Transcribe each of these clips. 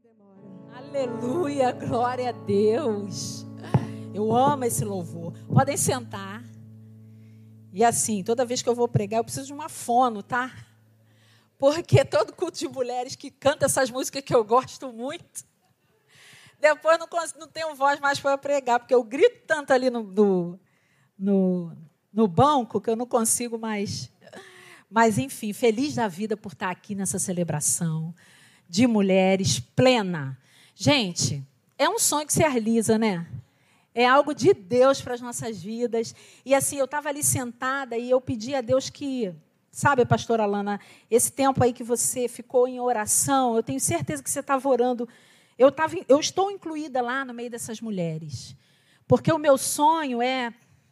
demora. Aleluia, glória a Deus. Eu amo esse louvor. Podem sentar. E assim, toda vez que eu vou pregar, eu preciso de uma fono, tá? Porque todo culto de mulheres que canta essas músicas que eu gosto muito, depois não tenho voz mais para pregar, porque eu grito tanto ali no banco que eu não consigo mais. Mas, enfim, feliz da vida por estar aqui nessa celebração de mulheres plena. Gente, é um sonho que se realiza, né? É algo de Deus para as nossas vidas. E assim, eu estava ali sentada e eu pedi a Deus que, sabe, pastora Alana, esse tempo aí que você ficou em oração, eu tenho certeza que você estava orando. Eu estou incluída lá no meio dessas mulheres. Porque o meu sonho é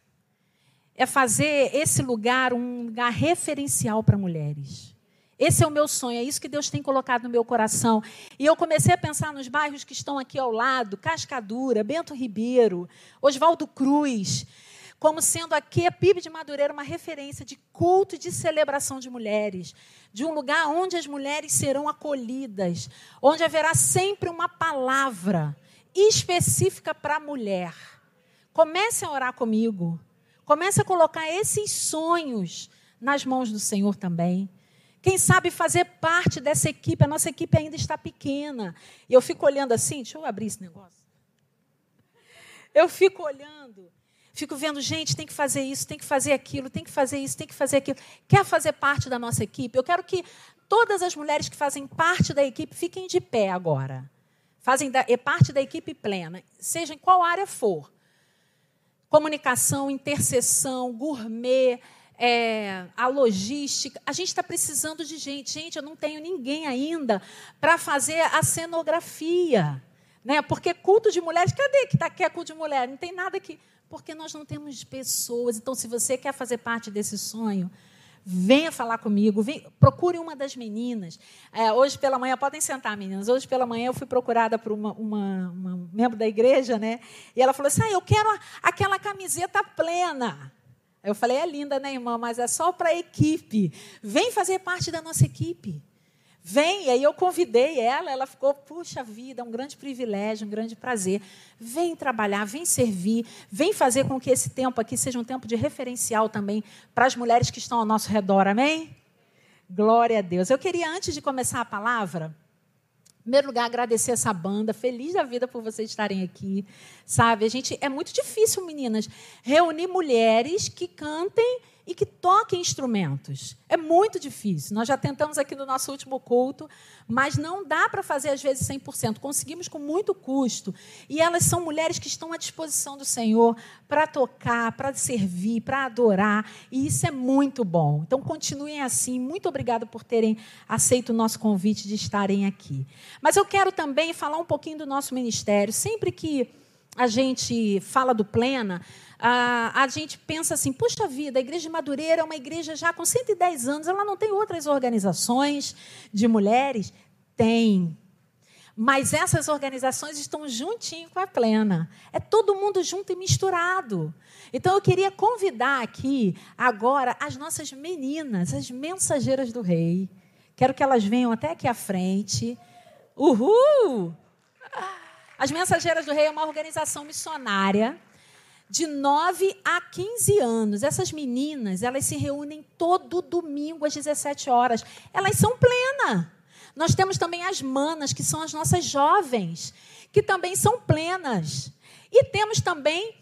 fazer esse lugar um lugar referencial para mulheres. Esse é o meu sonho, é isso que Deus tem colocado no meu coração. E eu comecei a pensar nos bairros que estão aqui ao lado, Cascadura, Bento Ribeiro, Oswaldo Cruz, como sendo aqui a PIB de Madureira uma referência de culto e de celebração de mulheres, de um lugar onde as mulheres serão acolhidas, onde haverá sempre uma palavra específica para a mulher. Comece a orar comigo. Comece a colocar esses sonhos nas mãos do Senhor também. Quem sabe fazer parte dessa equipe. A nossa equipe ainda está pequena. E eu fico olhando assim, deixa eu abrir esse negócio. Eu fico olhando, fico vendo, gente, tem que fazer isso, tem que fazer aquilo, tem que fazer isso, tem que fazer aquilo. Quer fazer parte da nossa equipe? Eu quero que todas as mulheres que fazem parte da equipe fiquem de pé agora. Fazem parte da equipe plena, seja em qual área for. Comunicação, intercessão, gourmet, a logística. A gente está precisando de gente. Gente, eu não tenho ninguém ainda para fazer a cenografia. Né? Porque culto de mulheres, cadê que quer culto de mulher? Não tem nada aqui. Porque nós não temos pessoas. Então, se você quer fazer parte desse sonho, venha falar comigo, procure uma das meninas. Hoje pela manhã, podem sentar, meninas. Hoje pela manhã eu fui procurada por uma membro da igreja, né? E ela falou assim, eu quero aquela camiseta plena. Eu falei, é linda, né, irmã? Mas é só para a equipe. Vem fazer parte da nossa equipe. Vem, e aí eu convidei ela ficou, puxa vida, é um grande privilégio, um grande prazer. Vem trabalhar, vem servir, vem fazer com que esse tempo aqui seja um tempo de referencial também para as mulheres que estão ao nosso redor, amém? Glória a Deus. Eu queria, antes de começar a palavra, em primeiro lugar, agradecer essa banda, feliz da vida por vocês estarem aqui, sabe? É muito difícil, meninas, reunir mulheres que cantem e que toquem instrumentos. É muito difícil. Nós já tentamos aqui no nosso último culto, mas não dá para fazer, às vezes, 100%. Conseguimos com muito custo. E elas são mulheres que estão à disposição do Senhor para tocar, para servir, para adorar. E isso é muito bom. Então, continuem assim. Muito obrigada por terem aceito o nosso convite de estarem aqui. Mas eu quero também falar um pouquinho do nosso ministério. Sempre que a gente fala do Plena, a gente pensa assim, puxa vida, a Igreja de Madureira é uma igreja já com 110 anos, ela não tem outras organizações de mulheres? Tem. Mas essas organizações estão juntinho com a Plena. É todo mundo junto e misturado. Então, eu queria convidar aqui, agora, as nossas meninas, as mensageiras do Rei. Quero que elas venham até aqui à frente. Uhul! As Mensageiras do Rei é uma organização missionária de 9 a 15 anos. Essas meninas, elas se reúnem todo domingo às 17 horas. Elas são plena. Nós temos também as manas, que são as nossas jovens, que também são plenas. E temos também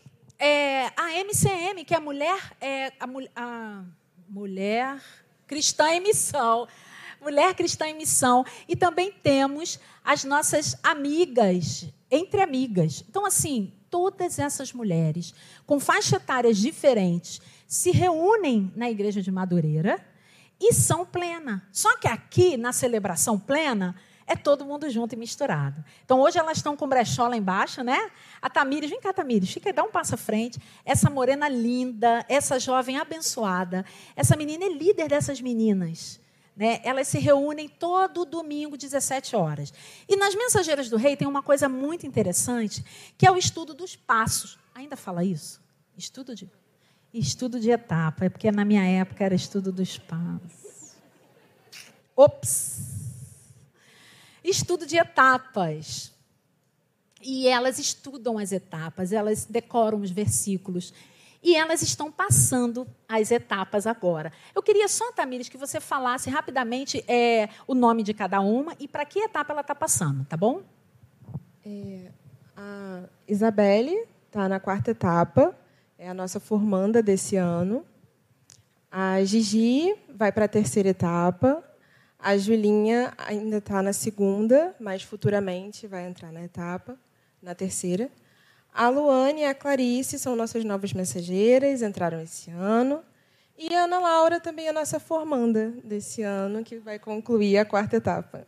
a MCM, que é a Mulher Cristã em Missão. Mulher Cristã em Missão. E também temos as nossas amigas, entre amigas. Então, assim, todas essas mulheres, com faixas etárias diferentes, se reúnem na Igreja de Madureira e são plena. Só que aqui, na celebração plena, é todo mundo junto e misturado. Então, hoje elas estão com brechó lá embaixo, né? A Tamires, vem cá, Tamires, dá um passo à frente. Essa morena linda, essa jovem abençoada, essa menina é líder dessas meninas. Né? Elas se reúnem todo domingo, 17 horas. E nas Mensageiras do Rei tem uma coisa muito interessante, que é o estudo dos passos. Ainda fala isso? Estudo de etapa. É porque na minha época era estudo dos passos. Ops! estudo de etapas. E elas estudam as etapas, elas decoram os versículos. E elas estão passando as etapas agora. Eu queria só, Tamires, que você falasse rapidamente o nome de cada uma e para que etapa ela está passando, tá bom? A Isabelle está na 4ª etapa, é a nossa formanda desse ano. A Gigi vai para a 3ª etapa. A Julinha ainda está na 2ª, mas futuramente vai entrar na 3ª. A Luane e a Clarice são nossas novas mensageiras, entraram esse ano. E a Ana Laura também é a nossa formanda desse ano, que vai concluir a 4ª etapa.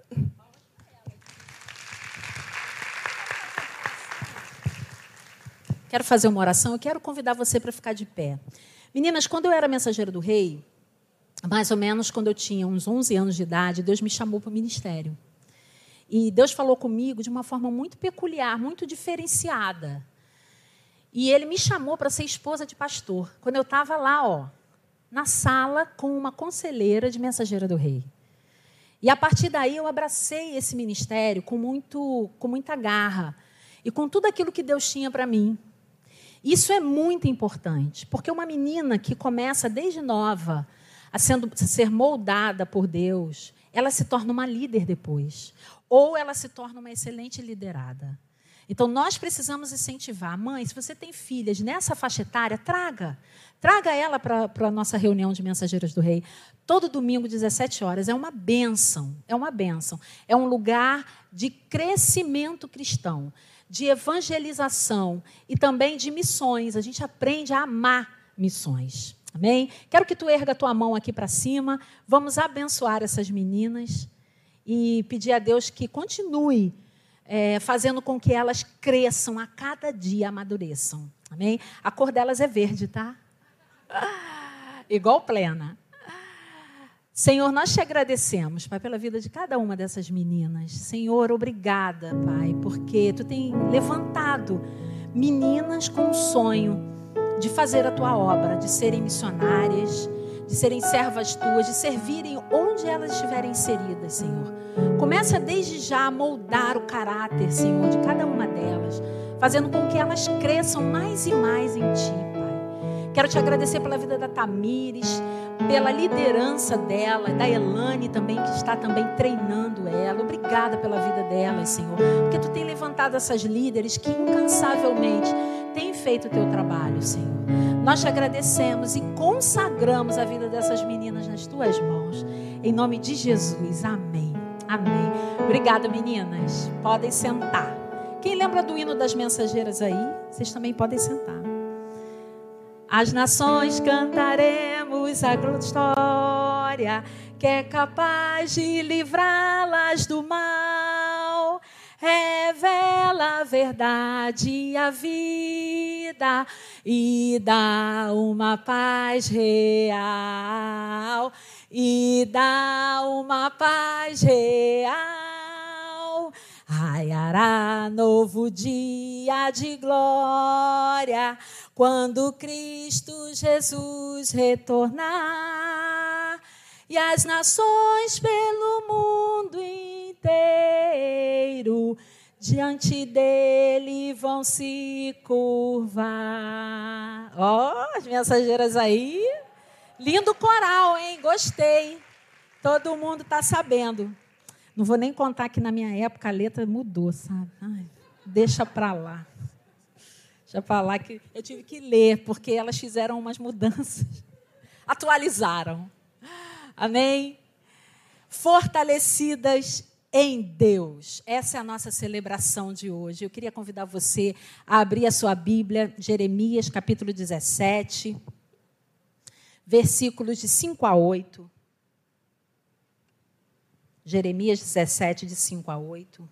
Quero fazer uma oração, eu quero convidar você para ficar de pé. Meninas, quando eu era mensageira do rei, mais ou menos quando eu tinha uns 11 anos de idade, Deus me chamou para o ministério. E Deus falou comigo de uma forma muito peculiar, muito diferenciada. E Ele me chamou para ser esposa de pastor. Quando eu estava lá, na sala, com uma conselheira de mensageira do rei. E, a partir daí, eu abracei esse ministério com muita garra. E com tudo aquilo que Deus tinha para mim. Isso é muito importante, porque uma menina que começa desde nova a ser moldada por Deus, ela se torna uma líder depois. Ou ela se torna uma excelente liderada. Então, nós precisamos incentivar. Mãe, se você tem filhas nessa faixa etária, traga ela para a nossa reunião de Mensageiras do Rei. Todo domingo, 17 horas. É uma bênção. É uma bênção. É um lugar de crescimento cristão, de evangelização e também de missões. A gente aprende a amar missões. Amém? Quero que tu erga a tua mão aqui para cima. Vamos abençoar essas meninas e pedir a Deus que continue fazendo com que elas cresçam a cada dia, amadureçam. Amém? A cor delas é verde, tá? Igual plena. Senhor, nós te agradecemos, Pai, pela vida de cada uma dessas meninas. Senhor, obrigada, Pai, porque tu tem levantado meninas com um sonho de fazer a tua obra, de serem missionárias, de serem servas tuas, de servirem onde elas estiverem inseridas, Senhor. Começa desde já a moldar o caráter, Senhor, de cada uma delas, fazendo com que elas cresçam mais e mais em Ti, Pai. Quero te agradecer pela vida da Tamires, pela liderança dela, da Elane também, que está também treinando ela. Obrigada pela vida delas, Senhor, porque Tu tem levantado essas líderes que incansavelmente têm feito o Teu trabalho, Senhor. Nós te agradecemos e consagramos a vida dessas meninas nas Tuas mãos. Em nome de Jesus, amém. Amém. Obrigada, meninas. Podem sentar. Quem lembra do hino das mensageiras aí? Vocês também podem sentar. As nações cantaremos a glória que é capaz de livrá-las do mal. Revela a verdade e a vida e dá uma paz real. E dá uma paz real. Raiará novo dia de glória quando Cristo Jesus retornar. E as nações pelo mundo inteiro diante dele vão se curvar. As mensageiras aí. Lindo coral, hein? Gostei. Todo mundo está sabendo. Não vou nem contar que na minha época a letra mudou, sabe? Ai, deixa para lá. Deixa para lá que eu tive que ler, porque elas fizeram umas mudanças. Atualizaram. Amém? Fortalecidas em Deus. Essa é a nossa celebração de hoje. Eu queria convidar você a abrir a sua Bíblia, Jeremias, capítulo 17. Versículos de 5 a 8. Jeremias 17, de 5 a 8.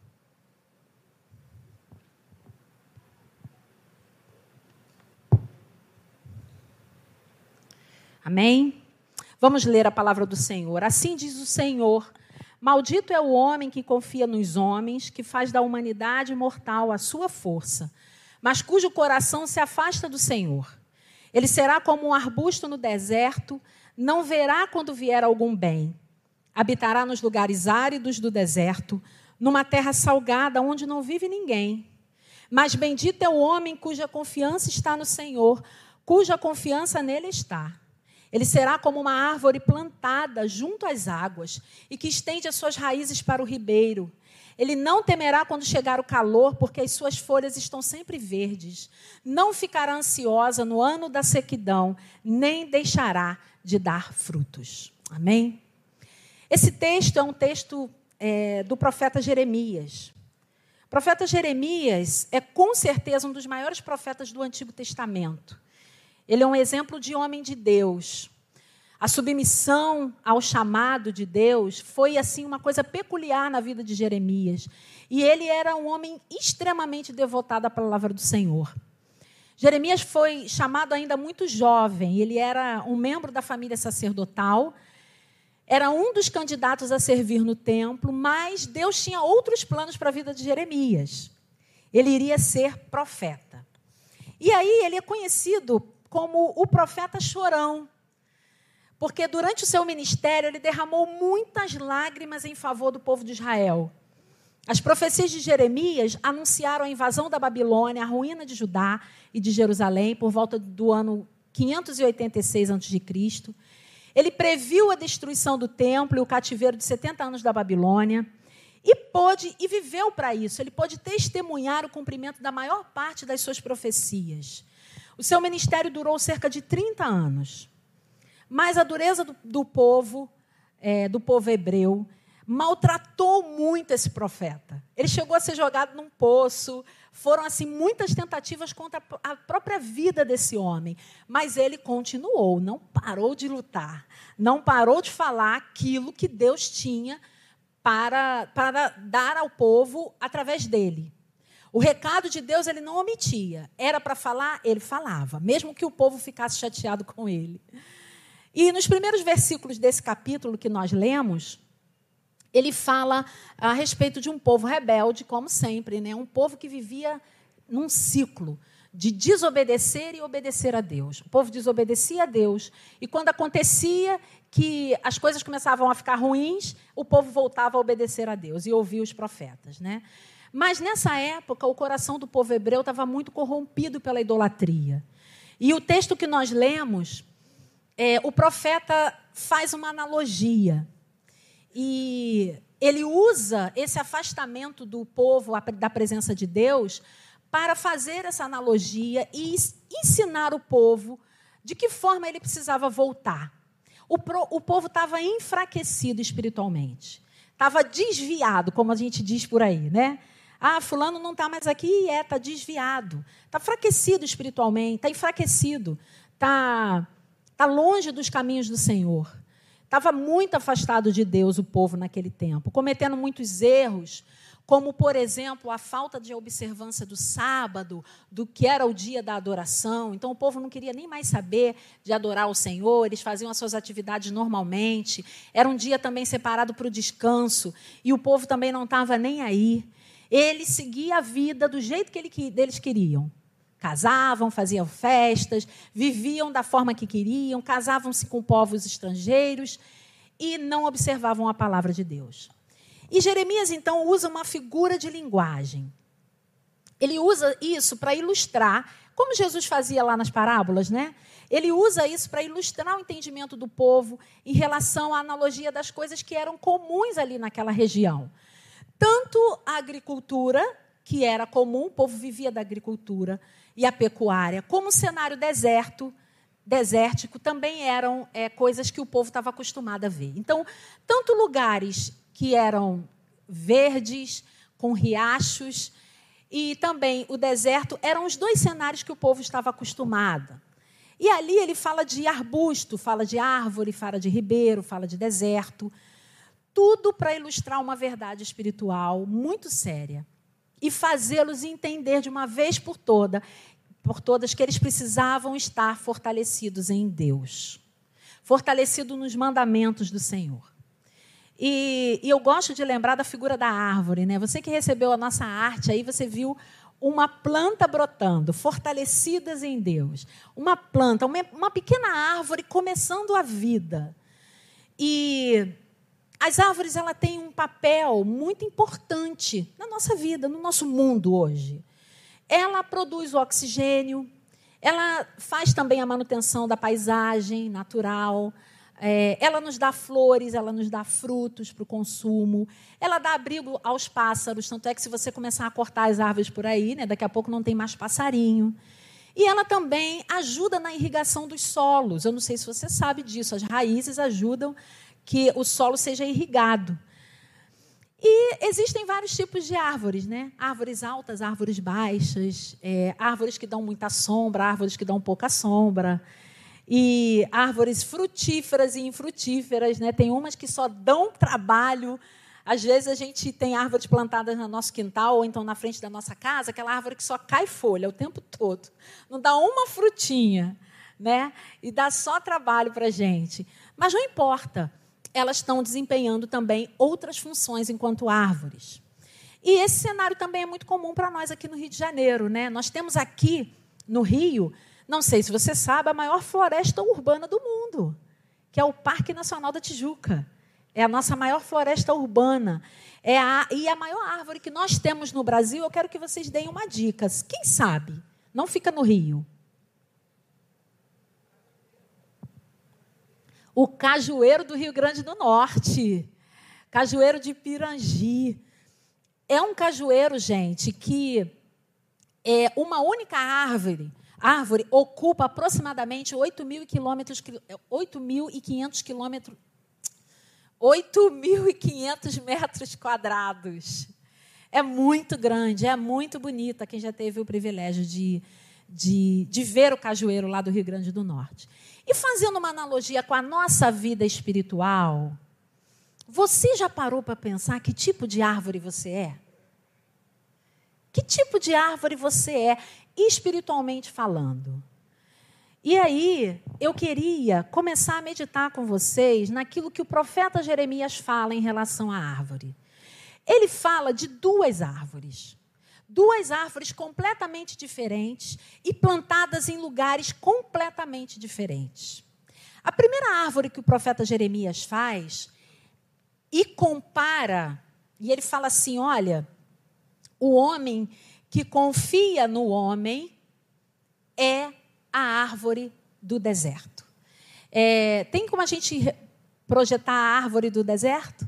Amém? Vamos ler a palavra do Senhor. Assim diz o Senhor: maldito é o homem que confia nos homens, que faz da humanidade mortal a sua força, mas cujo coração se afasta do Senhor. Ele será como um arbusto no deserto, não verá quando vier algum bem. Habitará nos lugares áridos do deserto, numa terra salgada onde não vive ninguém. Mas bendito é o homem cuja confiança está no Senhor, cuja confiança nele está. Ele será como uma árvore plantada junto às águas e que estende as suas raízes para o ribeiro. Ele não temerá quando chegar o calor, porque as suas folhas estão sempre verdes. Não ficará ansiosa no ano da sequidão, nem deixará de dar frutos. Amém? Esse texto é um texto do profeta Jeremias. O profeta Jeremias é, com certeza, um dos maiores profetas do Antigo Testamento. Ele é um exemplo de homem de Deus. A submissão ao chamado de Deus foi, assim, uma coisa peculiar na vida de Jeremias. E ele era um homem extremamente devotado à palavra do Senhor. Jeremias foi chamado ainda muito jovem. Ele era um membro da família sacerdotal. Era um dos candidatos a servir no templo, mas Deus tinha outros planos para a vida de Jeremias. Ele iria ser profeta. E aí ele é conhecido como o profeta chorão, porque durante o seu ministério ele derramou muitas lágrimas em favor do povo de Israel. As profecias de Jeremias anunciaram a invasão da Babilônia, a ruína de Judá e de Jerusalém por volta do ano 586 a.C. Ele previu a destruição do templo e o cativeiro de 70 anos da Babilônia e viveu para isso. Ele pôde testemunhar o cumprimento da maior parte das suas profecias. O seu ministério durou cerca de 30 anos. Mas a dureza do povo hebreu, maltratou muito esse profeta. Ele chegou a ser jogado num poço. Foram, assim, muitas tentativas contra a própria vida desse homem. Mas ele continuou, não parou de lutar. Não parou de falar aquilo que Deus tinha para dar ao povo através dele. O recado de Deus ele não omitia. Era para falar, ele falava, mesmo que o povo ficasse chateado com ele. E nos primeiros versículos desse capítulo que nós lemos, ele fala a respeito de um povo rebelde, como sempre, né? Um povo que vivia num ciclo de desobedecer e obedecer a Deus. O povo desobedecia a Deus, e quando acontecia que as coisas começavam a ficar ruins, o povo voltava a obedecer a Deus e ouvia os profetas, né? Mas, nessa época, o coração do povo hebreu estava muito corrompido pela idolatria. E o texto que nós lemos, o profeta faz uma analogia. E ele usa esse afastamento do povo da presença de Deus para fazer essa analogia e ensinar o povo de que forma ele precisava voltar. O povo estava enfraquecido espiritualmente. Estava desviado, como a gente diz por aí, né? Ah, fulano não está mais aqui, está desviado. Está enfraquecido espiritualmente, está enfraquecido. Está longe dos caminhos do Senhor. Estava muito afastado de Deus o povo naquele tempo, cometendo muitos erros, como, por exemplo, a falta de observância do sábado, do que era o dia da adoração. Então, o povo não queria nem mais saber de adorar o Senhor, eles faziam as suas atividades normalmente. Era um dia também separado para o descanso, e o povo também não estava nem aí. Ele seguia a vida do jeito que eles queriam. Casavam, faziam festas, viviam da forma que queriam, casavam-se com povos estrangeiros e não observavam a palavra de Deus. E Jeremias, então, usa uma figura de linguagem. Ele usa isso para ilustrar, como Jesus fazia lá nas parábolas, né? Ele usa isso para ilustrar o entendimento do povo em relação à analogia das coisas que eram comuns ali naquela região. Tanto a agricultura, que era comum, o povo vivia da agricultura, e a pecuária, como o cenário desértico, também eram coisas que o povo estava acostumado a ver. Então, tanto lugares que eram verdes, com riachos, e também o deserto, eram os dois cenários que o povo estava acostumado. E ali ele fala de arbusto, fala de árvore, fala de ribeiro, fala de deserto, tudo para ilustrar uma verdade espiritual muito séria. E fazê-los entender de uma vez por todas, que eles precisavam estar fortalecidos em Deus, fortalecidos nos mandamentos do Senhor. E eu gosto de lembrar da figura da árvore, né? Você que recebeu a nossa arte, aí você viu uma planta brotando, fortalecidas em Deus. Uma planta, uma pequena árvore começando a vida. E as árvores ela têm um papel muito importante na nossa vida, no nosso mundo hoje. Ela produz o oxigênio, ela faz também a manutenção da paisagem natural, ela nos dá flores, ela nos dá frutos para o consumo, ela dá abrigo aos pássaros, tanto é que se você começar a cortar as árvores por aí, né, daqui a pouco não tem mais passarinho. E ela também ajuda na irrigação dos solos. Eu não sei se você sabe disso, as raízes ajudam que o solo seja irrigado. E existem vários tipos de árvores, né? Árvores altas, árvores baixas, árvores que dão muita sombra, árvores que dão pouca sombra, e árvores frutíferas e infrutíferas, né? Tem umas que só dão trabalho. Às vezes a gente tem árvores plantadas no nosso quintal ou então na frente da nossa casa, aquela árvore que só cai folha o tempo todo, não dá uma frutinha, né? E dá só trabalho para a gente. Mas não importa. Elas estão desempenhando também outras funções enquanto árvores. E esse cenário também é muito comum para nós aqui no Rio de Janeiro, né? Nós temos aqui, no Rio, não sei se você sabe, a maior floresta urbana do mundo, que é o Parque Nacional da Tijuca. É a nossa maior floresta urbana. E a maior árvore que nós temos no Brasil, eu quero que vocês deem uma dica. Quem sabe? Não fica no Rio. O cajueiro do Rio Grande do Norte, cajueiro de Pirangi. É um cajueiro, gente, que uma única árvore ocupa aproximadamente 8.500 metros quadrados. É muito grande, é muito bonita. Quem já teve o privilégio de ver o cajueiro lá do Rio Grande do Norte. E fazendo uma analogia com a nossa vida espiritual, você já parou para pensar que tipo de árvore você é? Que tipo de árvore você é, espiritualmente falando? E aí, eu queria começar a meditar com vocês naquilo que o profeta Jeremias fala em relação à árvore. Ele fala de duas árvores completamente diferentes e plantadas em lugares completamente diferentes. A primeira árvore que o profeta Jeremias faz e compara, e ele fala assim, olha, o homem que confia no homem é a árvore do deserto. Tem como a gente projetar a árvore do deserto?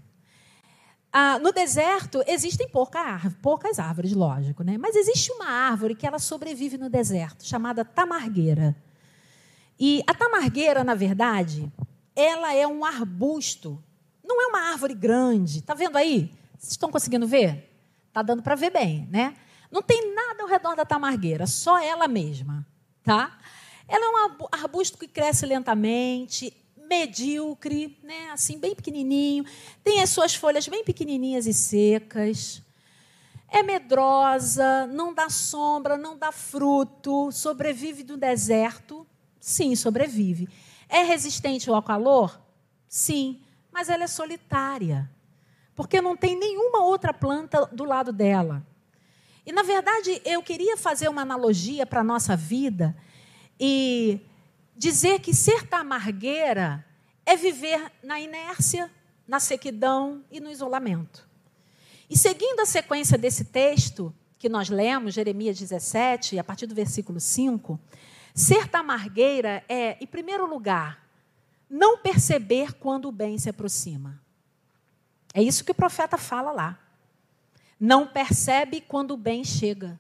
No deserto existem poucas árvores, lógico, né? Mas existe uma árvore que ela sobrevive no deserto, chamada tamargueira. E a tamargueira, na verdade, ela é um arbusto, não é uma árvore grande. Está vendo aí? Vocês estão conseguindo ver? Está dando para ver bem, né? Não tem nada ao redor da tamargueira, só ela mesma, tá? Ela é um arbusto que cresce lentamente, medíocre, né? Assim, bem pequenininho, tem as suas folhas bem pequenininhas e secas, é medrosa, não dá sombra, não dá fruto, sobrevive no deserto, sim, sobrevive. É resistente ao calor? Sim, mas ela é solitária, porque não tem nenhuma outra planta do lado dela. E, na verdade, eu queria fazer uma analogia para a nossa vida e dizer que ser tamargueira é viver na inércia, na sequidão e no isolamento. E seguindo a sequência desse texto que nós lemos, Jeremias 17, a partir do versículo 5, ser tamargueira é, em primeiro lugar, não perceber quando o bem se aproxima. É isso que o profeta fala lá. Não percebe quando o bem chega.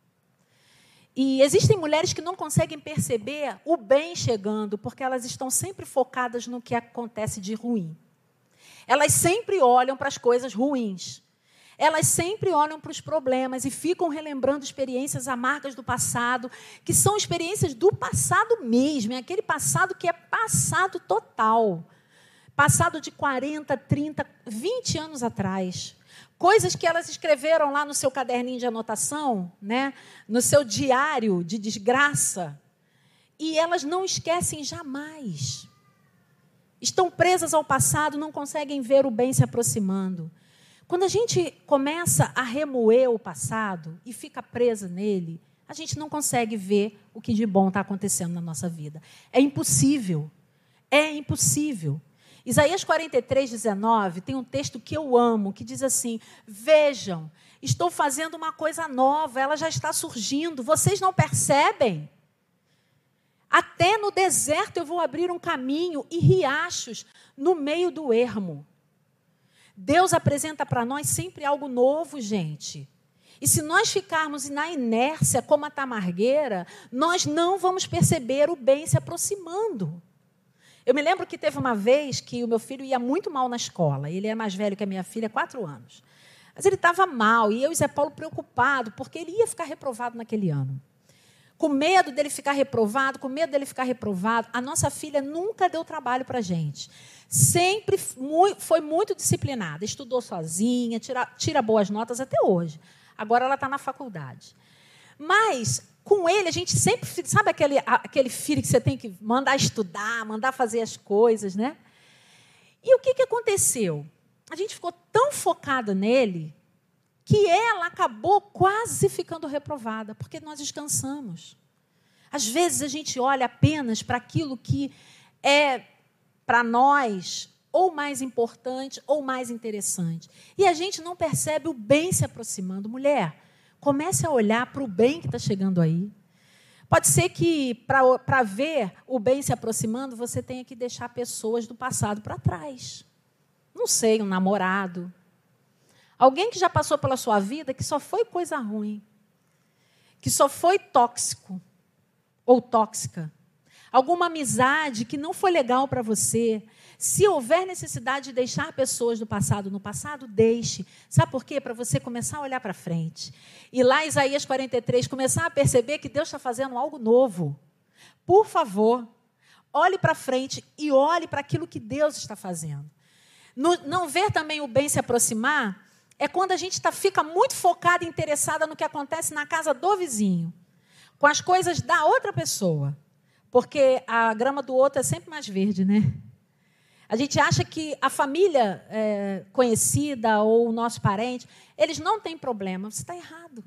E existem mulheres que não conseguem perceber o bem chegando, porque elas estão sempre focadas no que acontece de ruim. Elas sempre olham para as coisas ruins. Elas sempre olham para os problemas e ficam relembrando experiências amargas do passado, que são experiências do passado mesmo, é aquele passado que é passado total. Passado de 40, 30, 20 anos atrás. Coisas que elas escreveram lá no seu caderninho de anotação, né? No seu diário de desgraça, e elas não esquecem jamais. Estão presas ao passado, não conseguem ver o bem se aproximando. Quando a gente começa a remoer o passado e fica presa nele, a gente não consegue ver o que de bom está acontecendo na nossa vida. É impossível. É impossível. Isaías 43, 19, tem um texto que eu amo, que diz assim: vejam, estou fazendo uma coisa nova, ela já está surgindo, vocês não percebem? Até no deserto eu vou abrir um caminho e riachos no meio do ermo. Deus apresenta para nós sempre algo novo, gente. E se nós ficarmos na inércia, como a tamargueira, nós não vamos perceber o bem se aproximando. Eu me lembro que teve uma vez que o meu filho ia muito mal na escola. Ele é mais velho que a minha filha, 4 anos. Mas ele estava mal, e eu e Zé Paulo preocupados, porque ele ia ficar reprovado naquele ano. Com medo dele ficar reprovado, a nossa filha nunca deu trabalho para a gente. Sempre foi muito disciplinada, estudou sozinha, tira boas notas até hoje. Agora ela está na faculdade. Mas, com ele, a gente sempre... Sabe aquele filho que você tem que mandar estudar, mandar fazer as coisas, né? E o que aconteceu? A gente ficou tão focado nele que ela acabou quase ficando reprovada, porque nós descansamos. Às vezes, a gente olha apenas para aquilo que é, para nós, ou mais importante, ou mais interessante. E a gente não percebe o bem se aproximando. Mulher, comece a olhar para o bem que está chegando aí. Pode ser que, para ver o bem se aproximando, você tenha que deixar pessoas do passado para trás. Não sei, um namorado. Alguém que já passou pela sua vida que só foi coisa ruim. Que só foi tóxico ou tóxica. Alguma amizade que não foi legal para você. Se houver necessidade de deixar pessoas do passado no passado, deixe. Sabe por quê? Para você começar a olhar para frente. E lá em Isaías 43, começar a perceber que Deus está fazendo algo novo. Por favor, olhe para frente e olhe para aquilo que Deus está fazendo. Não ver também o bem se aproximar é quando a gente fica muito focada e interessada no que acontece na casa do vizinho, com as coisas da outra pessoa. Porque a grama do outro é sempre mais verde, né? A gente acha que a família conhecida ou o nosso parente, eles não têm problema. Você está errado.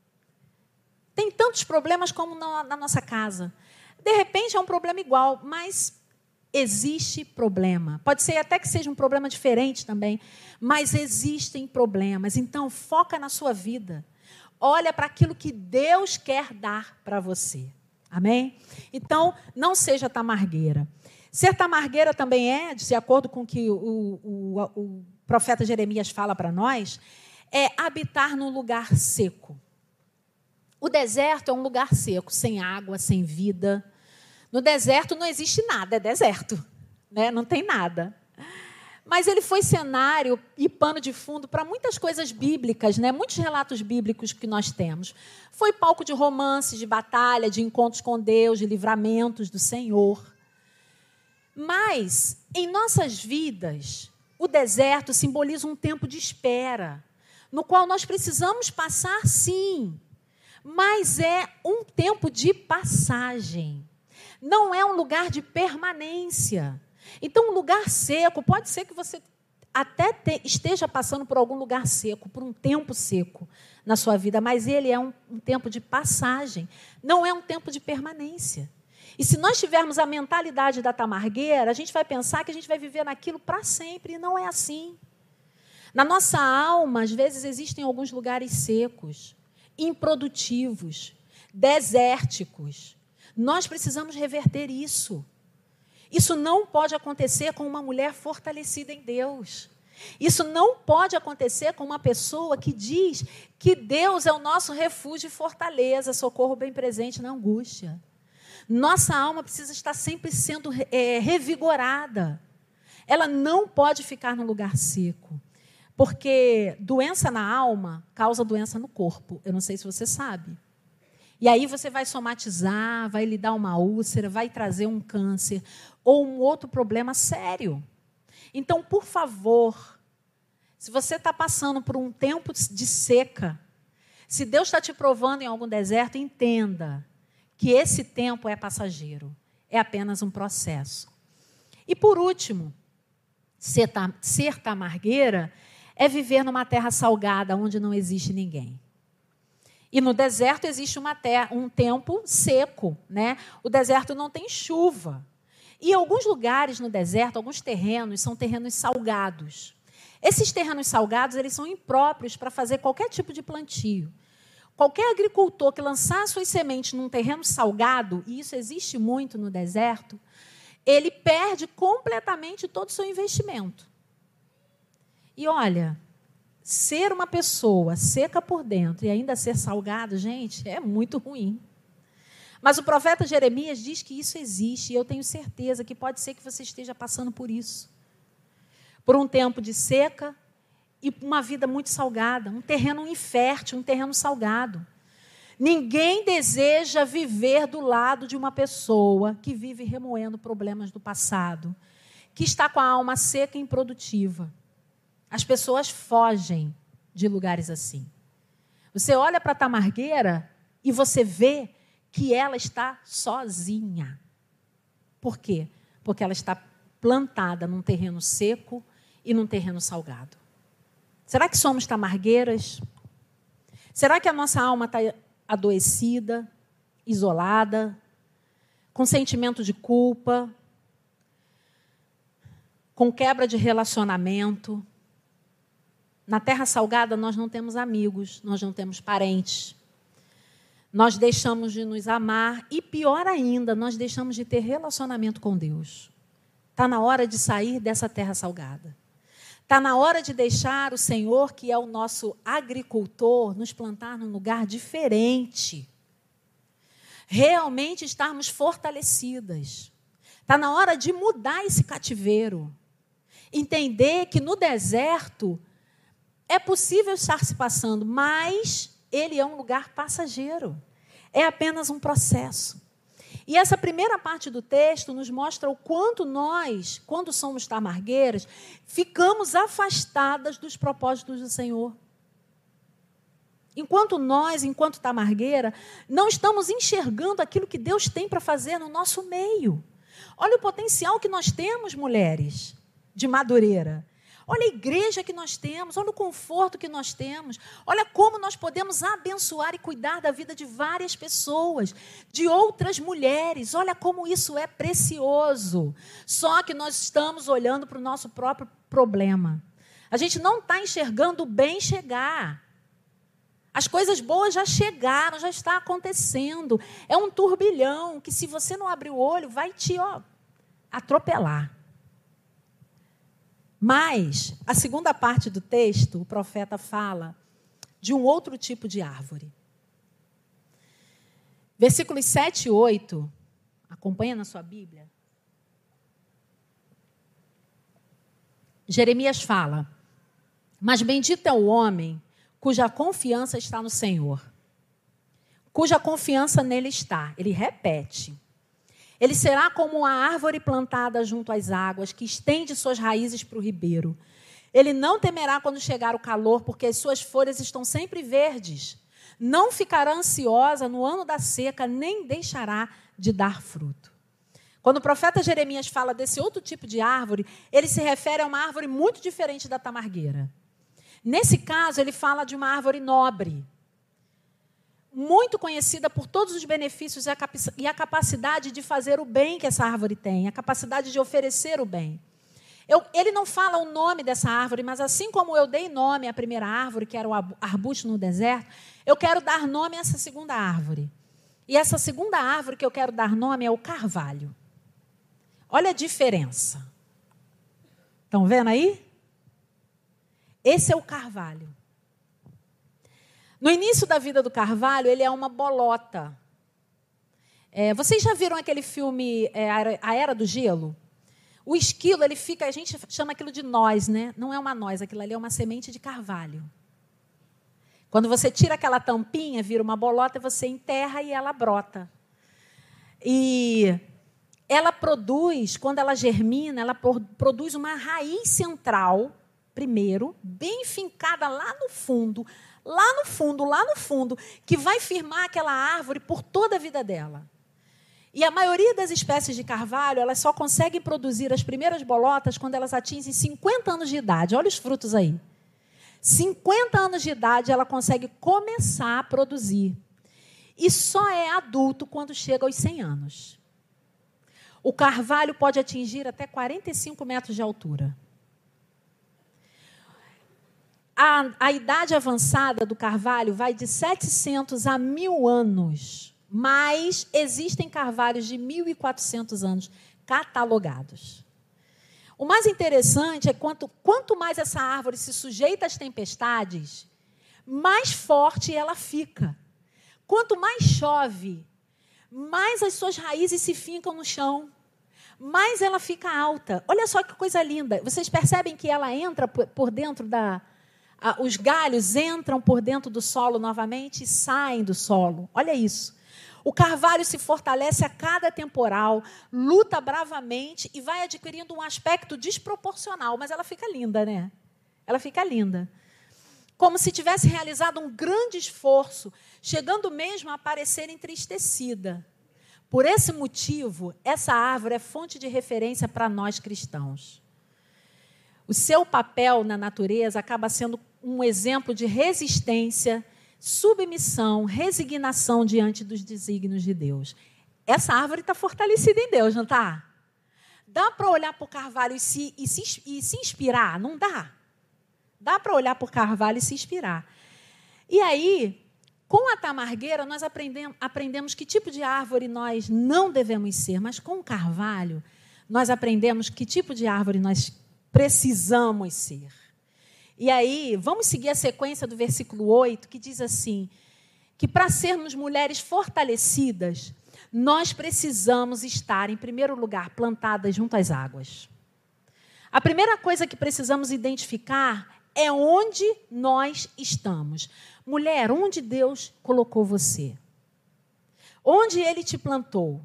Tem tantos problemas como na nossa casa. De repente é um problema igual, mas existe problema. Pode ser até que seja um problema diferente também, mas existem problemas. Então, foca na sua vida. Olha para aquilo que Deus quer dar para você. Amém? Então, não seja tamargueira. Ser tamargueira também de acordo com o que o profeta Jeremias fala para nós, é habitar num lugar seco. O deserto é um lugar seco, sem água, sem vida. No deserto não existe nada, é deserto, né? Não tem nada. Mas ele foi cenário e pano de fundo para muitas coisas bíblicas, né? Muitos relatos bíblicos que nós temos. Foi palco de romances, de batalha, de encontros com Deus, de livramentos do Senhor. Mas, em nossas vidas, o deserto simboliza um tempo de espera, no qual nós precisamos passar, sim, mas é um tempo de passagem. Não é um lugar de permanência. Então, um lugar seco, pode ser que você até esteja passando por algum lugar seco, por um tempo seco na sua vida, mas ele é um tempo de passagem, não é um tempo de permanência. E se nós tivermos a mentalidade da tamargueira, a gente vai pensar que a gente vai viver naquilo para sempre, e não é assim. Na nossa alma, às vezes, existem alguns lugares secos, improdutivos, desérticos. Nós precisamos reverter isso. Isso não pode acontecer com uma mulher fortalecida em Deus. Isso não pode acontecer com uma pessoa que diz que Deus é o nosso refúgio e fortaleza, socorro bem presente na angústia. Nossa alma precisa estar sempre sendo revigorada. Ela não pode ficar num lugar seco. Porque doença na alma causa doença no corpo. Eu não sei se você sabe. E aí você vai somatizar, vai lhe dar uma úlcera, vai trazer um câncer ou um outro problema sério. Então, por favor, se você está passando por um tempo de seca, se Deus está te provando em algum deserto, entenda que esse tempo é passageiro, é apenas um processo. E, por último, ser tamargueira é viver numa terra salgada, onde não existe ninguém. E no deserto existe um tempo seco, né? O deserto não tem chuva. E alguns lugares no deserto, alguns terrenos, são terrenos salgados. Esses terrenos salgados, eles são impróprios para fazer qualquer tipo de plantio. Qualquer agricultor que lançar suas sementes num terreno salgado, e isso existe muito no deserto, ele perde completamente todo o seu investimento. E olha, ser uma pessoa seca por dentro e ainda ser salgado, gente, é muito ruim. Mas o profeta Jeremias diz que isso existe, e eu tenho certeza que pode ser que você esteja passando por isso. Por um tempo de seca e uma vida muito salgada, um terreno infértil, um terreno salgado. Ninguém deseja viver do lado de uma pessoa que vive remoendo problemas do passado, que está com a alma seca e improdutiva. As pessoas fogem de lugares assim. Você olha para a tamargueira e você vê que ela está sozinha. Por quê? Porque ela está plantada num terreno seco e num terreno salgado. Será que somos tamargueiras? Será que a nossa alma está adoecida, isolada, com sentimento de culpa, com quebra de relacionamento? Na terra salgada nós não temos amigos, nós não temos parentes. Nós deixamos de nos amar e, pior ainda, nós deixamos de ter relacionamento com Deus. Está na hora de sair dessa terra salgada. Está na hora de deixar o Senhor, que é o nosso agricultor, nos plantar num lugar diferente. Realmente estarmos fortalecidas. Está na hora de mudar esse cativeiro. Entender que no deserto é possível estar se passando, mas ele é um lugar passageiro. É apenas um processo. E essa primeira parte do texto nos mostra o quanto nós, quando somos tamargueiras, ficamos afastadas dos propósitos do Senhor. Enquanto nós, enquanto tamargueira, não estamos enxergando aquilo que Deus tem para fazer no nosso meio. Olha o potencial que nós temos, mulheres, de madureira. Olha a igreja que nós temos, olha o conforto que nós temos, olha como nós podemos abençoar e cuidar da vida de várias pessoas, de outras mulheres, olha como isso é precioso. Só que nós estamos olhando para o nosso próprio problema. A gente não está enxergando o bem chegar. As coisas boas já chegaram, já está acontecendo. É um turbilhão que, se você não abrir o olho, vai te atropelar. Mas, a segunda parte do texto, o profeta fala de um outro tipo de árvore. Versículos 7 e 8, acompanha na sua Bíblia. Jeremias fala: mas bendito é o homem cuja confiança está no Senhor, cuja confiança nele está. Ele repete. Ele será como uma árvore plantada junto às águas, que estende suas raízes para o ribeiro. Ele não temerá quando chegar o calor, porque as suas folhas estão sempre verdes. Não ficará ansiosa no ano da seca, nem deixará de dar fruto. Quando o profeta Jeremias fala desse outro tipo de árvore, ele se refere a uma árvore muito diferente da tamargueira. Nesse caso, ele fala de uma árvore nobre, muito conhecida por todos os benefícios e a capacidade de fazer o bem que essa árvore tem, a capacidade de oferecer o bem. Ele não fala o nome dessa árvore, mas assim como eu dei nome à primeira árvore, que era o arbusto no deserto, eu quero dar nome a essa segunda árvore. E essa segunda árvore que eu quero dar nome é o carvalho. Olha a diferença. Estão vendo aí? Esse é o carvalho. No início da vida do carvalho, ele é uma bolota. Vocês já viram aquele filme A Era do Gelo? O esquilo, ele fica, a gente chama aquilo de noz, né? Não é uma noz, aquilo ali é uma semente de carvalho. Quando você tira aquela tampinha, vira uma bolota, você enterra e ela brota. E ela produz, quando ela germina, ela produz uma raiz central, primeiro, bem fincada lá no fundo, que vai firmar aquela árvore por toda a vida dela. E a maioria das espécies de carvalho, elas só conseguem produzir as primeiras bolotas quando elas atingem 50 anos de idade. Olha os frutos aí. 50 anos de idade, ela consegue começar a produzir. E só é adulto quando chega aos 100 anos. O carvalho pode atingir até 45 metros de altura. A idade avançada do carvalho vai de 700 a 1.000 anos, mas existem carvalhos de 1.400 anos catalogados. O mais interessante é quanto mais essa árvore se sujeita às tempestades, mais forte ela fica. Quanto mais chove, mais as suas raízes se fincam no chão, mais ela fica alta. Olha só que coisa linda. Vocês percebem que ela entra por dentro os galhos entram por dentro do solo novamente e saem do solo. Olha isso. O carvalho se fortalece a cada temporal, luta bravamente e vai adquirindo um aspecto desproporcional, mas ela fica linda, né? Ela fica linda. Como se tivesse realizado um grande esforço, chegando mesmo a parecer entristecida. Por esse motivo, essa árvore é fonte de referência para nós cristãos. O seu papel na natureza acaba sendo um exemplo de resistência, submissão, resignação diante dos desígnios de Deus. Essa árvore está fortalecida em Deus, não está? Dá para olhar para o carvalho e se inspirar? Não dá. Dá para olhar para o carvalho e se inspirar. E aí, com a tamargueira, nós aprendemos que tipo de árvore nós não devemos ser, mas com o carvalho, nós aprendemos que tipo de árvore nós precisamos ser. E aí, vamos seguir a sequência do versículo 8, que diz assim, que para sermos mulheres fortalecidas, nós precisamos estar, em primeiro lugar, plantadas junto às águas. A primeira coisa que precisamos identificar é onde nós estamos. Mulher, onde Deus colocou você? Onde Ele te plantou?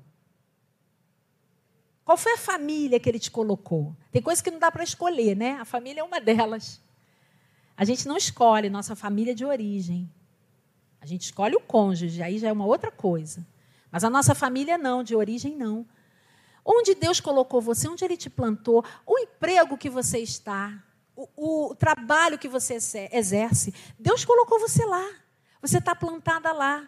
Qual foi a família que Ele te colocou? Tem coisa que não dá para escolher, né? A família é uma delas. A gente não escolhe nossa família de origem. A gente escolhe o cônjuge, aí já é uma outra coisa. Mas a nossa família não, de origem não. Onde Deus colocou você, onde Ele te plantou, o emprego que você está, o trabalho que você exerce, Deus colocou você lá. Você está plantada lá.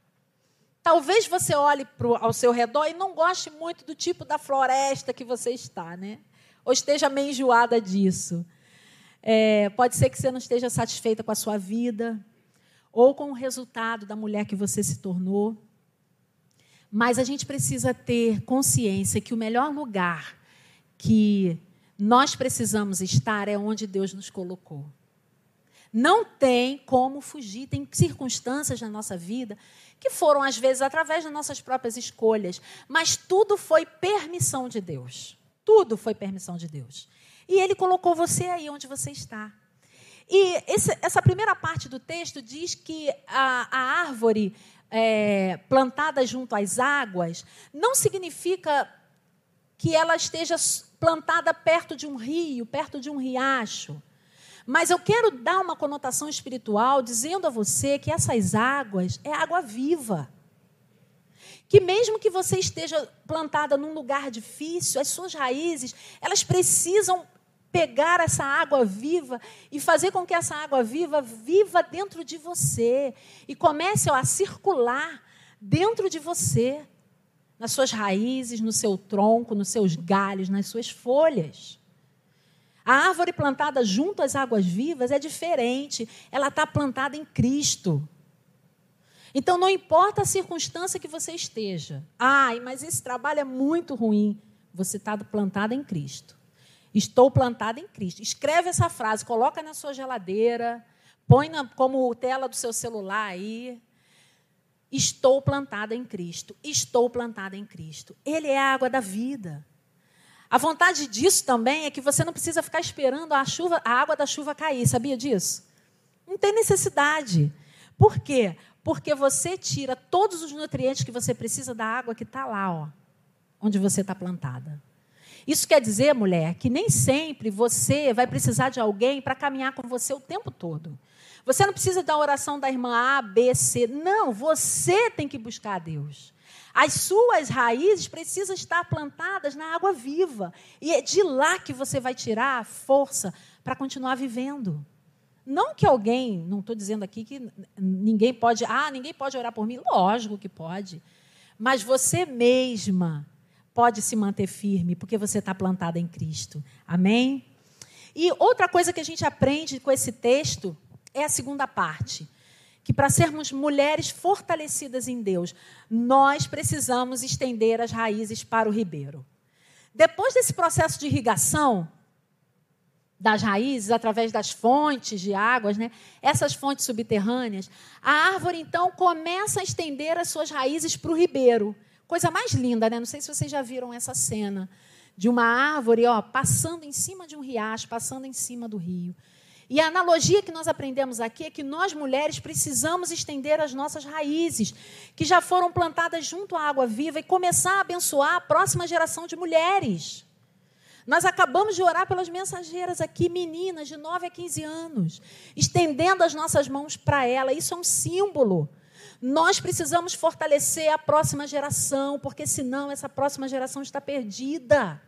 Talvez você olhe ao seu redor e não goste muito do tipo da floresta que você está, né? Ou esteja meio enjoada disso. Pode ser que você não esteja satisfeita com a sua vida ou com o resultado da mulher que você se tornou. Mas a gente precisa ter consciência que o melhor lugar que nós precisamos estar é onde Deus nos colocou. Não tem como fugir. Tem circunstâncias na nossa vida que foram, às vezes, através das nossas próprias escolhas. Mas tudo foi permissão de Deus. Tudo foi permissão de Deus. E Ele colocou você aí onde você está. E essa primeira parte do texto diz que a árvore plantada junto às águas não significa que ela esteja plantada perto de um rio, perto de um riacho. Mas eu quero dar uma conotação espiritual dizendo a você que essas águas é água viva. Que mesmo que você esteja plantada num lugar difícil, as suas raízes, elas precisam pegar essa água viva e fazer com que essa água viva viva dentro de você e comece a circular dentro de você, nas suas raízes, no seu tronco, nos seus galhos, nas suas folhas. A árvore plantada junto às águas vivas é diferente. Ela está plantada em Cristo. Então, não importa a circunstância que você esteja. Mas esse trabalho é muito ruim. Você está plantada em Cristo. Estou plantada em Cristo. Escreve essa frase, coloca na sua geladeira, põe como tela do seu celular aí. Estou plantada em Cristo. Estou plantada em Cristo. Ele é a água da vida. A vontade disso também é que você não precisa ficar esperando a água da chuva cair. Sabia disso? Não tem necessidade. Por quê? Porque você tira todos os nutrientes que você precisa da água que está lá, onde você está plantada. Isso quer dizer, mulher, que nem sempre você vai precisar de alguém para caminhar com você o tempo todo. Você não precisa da oração da irmã A, B, C. Não, você tem que buscar a Deus. As suas raízes precisam estar plantadas na água viva. E é de lá que você vai tirar a força para continuar vivendo. Não que alguém, não estou dizendo aqui que ninguém pode orar por mim. Lógico que pode. Mas você mesma pode se manter firme, porque você está plantada em Cristo. Amém? E outra coisa que a gente aprende com esse texto é a segunda parte, que para sermos mulheres fortalecidas em Deus, nós precisamos estender as raízes para o ribeiro. Depois desse processo de irrigação das raízes, através das fontes de águas, né? Essas fontes subterrâneas, a árvore, então, começa a estender as suas raízes para o ribeiro. Coisa mais linda, né? Não sei se vocês já viram essa cena de uma árvore, passando em cima de um riacho, passando em cima do rio. E a analogia que nós aprendemos aqui é que nós, mulheres, precisamos estender as nossas raízes, que já foram plantadas junto à água viva, e começar a abençoar a próxima geração de mulheres. Nós acabamos de orar pelas mensageiras aqui, meninas de 9 a 15 anos, estendendo as nossas mãos para ela. Isso é um símbolo. Nós precisamos fortalecer a próxima geração, porque senão essa próxima geração está perdida.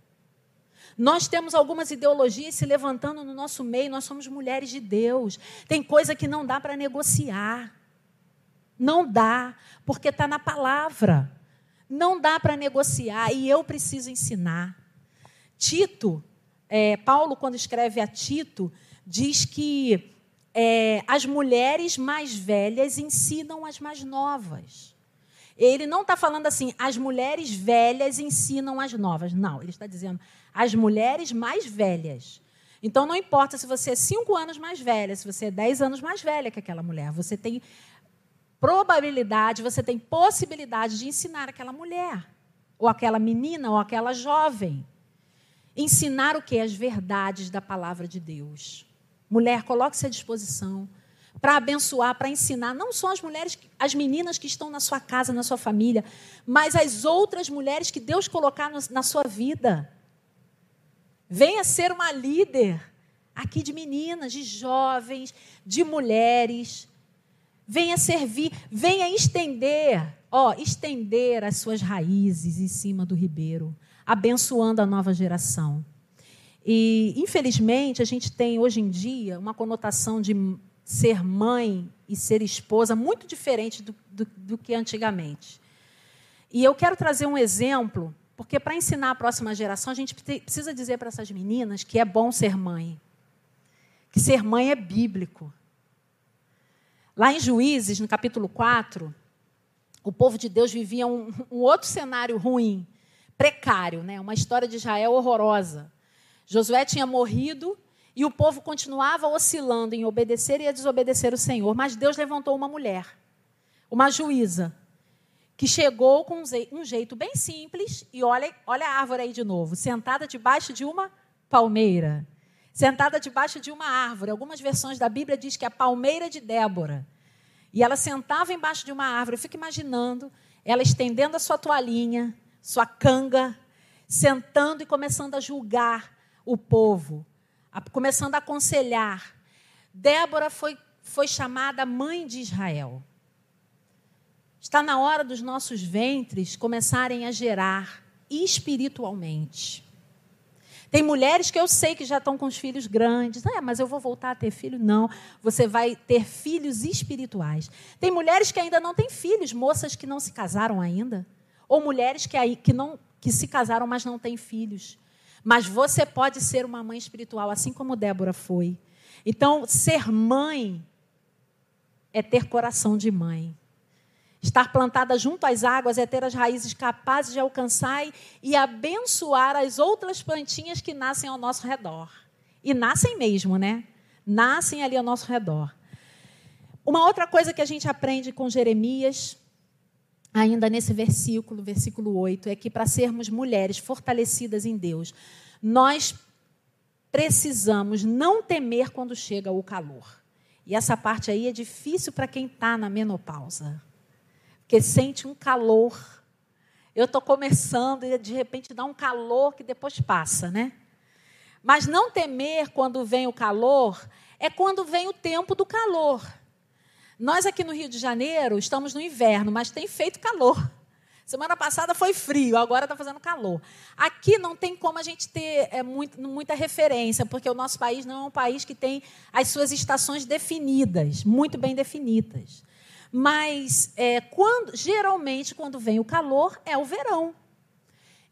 Nós temos algumas ideologias se levantando no nosso meio, nós somos mulheres de Deus. Tem coisa que não dá para negociar. Não dá, porque está na palavra. Não dá para negociar e eu preciso ensinar. Tito, Paulo, quando escreve a Tito, diz que as mulheres mais velhas ensinam as mais novas. Ele não está falando assim, as mulheres velhas ensinam as novas. Não, ele está dizendo as mulheres mais velhas. Então, não importa se você é 5 anos mais velha, se você é 10 anos mais velha que aquela mulher, você tem probabilidade, você tem possibilidade de ensinar aquela mulher, ou aquela menina, ou aquela jovem. Ensinar o quê? As verdades da palavra de Deus. Mulher, coloque-se à disposição para abençoar, para ensinar, não só as mulheres, as meninas que estão na sua casa, na sua família, mas as outras mulheres que Deus colocar na sua vida. Venha ser uma líder aqui de meninas, de jovens, de mulheres. Venha servir, venha estender as suas raízes em cima do ribeiro, abençoando a nova geração. E, infelizmente, a gente tem, hoje em dia, uma conotação de ser mãe e ser esposa muito diferente do que antigamente. E eu quero trazer um exemplo, porque para ensinar a próxima geração, a gente precisa dizer para essas meninas que é bom ser mãe, que ser mãe é bíblico. Lá em Juízes, no capítulo 4, o povo de Deus vivia um outro cenário ruim, precário, né? Uma história de Israel horrorosa. Josué tinha morrido e o povo continuava oscilando em obedecer e a desobedecer o Senhor. Mas Deus levantou uma mulher, uma juíza, que chegou com um jeito bem simples. E olha a árvore aí de novo, sentada debaixo de uma palmeira. Sentada debaixo de uma árvore. Algumas versões da Bíblia diz que é a palmeira de Débora. E ela sentava embaixo de uma árvore. Eu fico imaginando ela estendendo a sua toalhinha, sua canga, sentando e começando a julgar o povo, começando a aconselhar. Débora foi chamada mãe de Israel. Está na hora dos nossos ventres começarem a gerar espiritualmente. Tem mulheres que eu sei que já estão com os filhos grandes. Mas eu vou voltar a ter filho? Não, você vai ter filhos espirituais. Tem mulheres que ainda não têm filhos, moças que não se casaram ainda. Ou mulheres que se casaram, mas não têm filhos. Mas você pode ser uma mãe espiritual, assim como Débora foi. Então, ser mãe é ter coração de mãe. Estar plantada junto às águas é ter as raízes capazes de alcançar e abençoar as outras plantinhas que nascem ao nosso redor. E nascem mesmo, né? Nascem ali ao nosso redor. Uma outra coisa que a gente aprende com Jeremias, ainda nesse versículo 8, é que para sermos mulheres fortalecidas em Deus, nós precisamos não temer quando chega o calor. E essa parte aí é difícil para quem está na menopausa, porque sente um calor. Eu estou começando e, de repente, dá um calor que depois passa, né? Mas não temer quando vem o calor é quando vem o tempo do calor. Nós aqui no Rio de Janeiro estamos no inverno, mas tem feito calor. Semana passada foi frio, agora está fazendo calor. Aqui não tem como a gente ter muita referência, porque o nosso país não é um país que tem as suas estações definidas, muito bem definidas. Mas, geralmente, quando vem o calor, é o verão.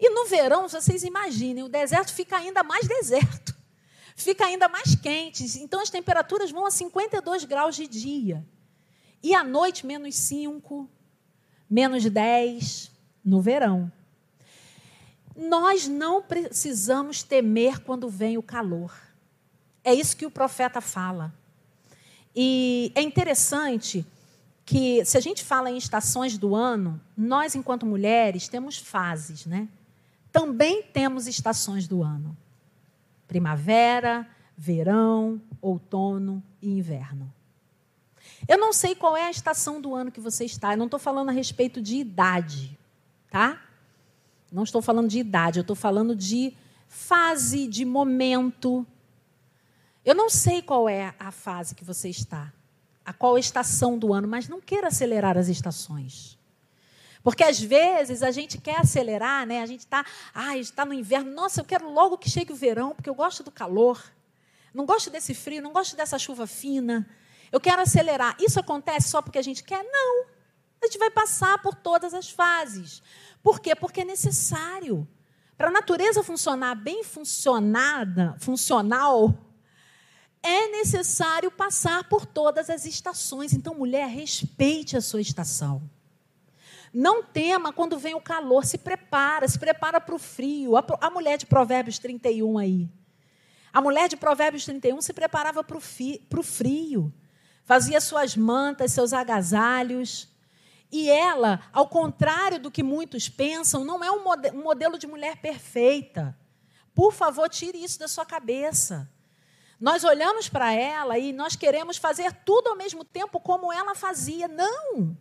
E no verão, vocês imaginem, o deserto fica ainda mais deserto. Fica ainda mais quente. Então, as temperaturas vão a 52 graus de dia. E à noite, -5, -10 no verão. Nós não precisamos temer quando vem o calor. É isso que o profeta fala. E é interessante que, se a gente fala em estações do ano, nós, enquanto mulheres, temos fases, né? Também temos estações do ano. Primavera, verão, outono e inverno. Eu não sei qual é a estação do ano que você está. Eu não estou falando a respeito de idade, tá? Não estou falando de idade, eu estou falando de fase, de momento. Eu não sei qual é a fase que você está, a qual estação do ano, mas não queira acelerar as estações. Porque, às vezes, a gente quer acelerar, né? A gente está no inverno. Nossa, eu quero logo que chegue o verão, porque eu gosto do calor. Não gosto desse frio, não gosto dessa chuva fina. Eu quero acelerar. Isso acontece só porque a gente quer? Não. A gente vai passar por todas as fases. Por quê? Porque é necessário. Para a natureza funcionar bem funcional, é necessário passar por todas as estações. Então, mulher, respeite a sua estação. Não tema quando vem o calor, se prepara para o frio. A mulher de Provérbios 31 aí. A mulher de Provérbios 31 se preparava para o frio. Fazia suas mantas, seus agasalhos. E ela, ao contrário do que muitos pensam, não é um modelo de mulher perfeita. Por favor, tire isso da sua cabeça. Nós olhamos para ela e nós queremos fazer tudo ao mesmo tempo como ela fazia. Não!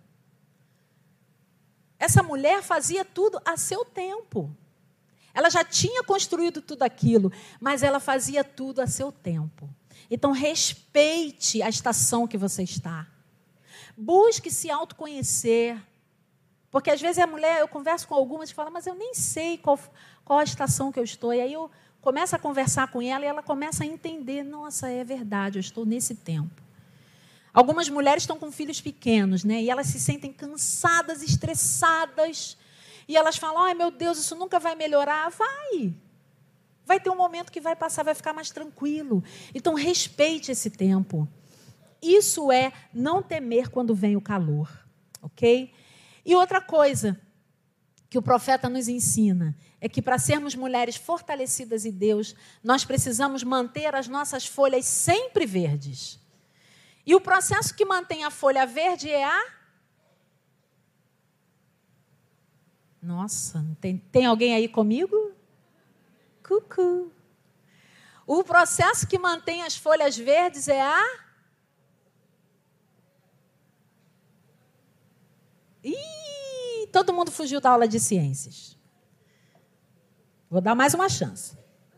Essa mulher fazia tudo a seu tempo. Ela já tinha construído tudo aquilo, mas ela fazia tudo a seu tempo. Então, respeite a estação que você está. Busque se autoconhecer. Porque, às vezes, eu converso com algumas e falo, mas eu nem sei qual a estação que eu estou. E aí eu começo a conversar com ela e ela começa a entender, nossa, é verdade, eu estou nesse tempo. Algumas mulheres estão com filhos pequenos, né? E elas se sentem cansadas, estressadas. E elas falam, ai, meu Deus, isso nunca vai melhorar. Vai ter um momento que vai passar, vai ficar mais tranquilo. Então, respeite esse tempo. Isso é não temer quando vem o calor, ok? E outra coisa que o profeta nos ensina é que, para sermos mulheres fortalecidas em Deus, nós precisamos manter as nossas folhas sempre verdes. E o processo que mantém a folha verde é Nossa, tem alguém aí comigo? Cucu. O processo que mantém as folhas verdes é todo mundo fugiu da aula de ciências. Vou dar mais uma chance.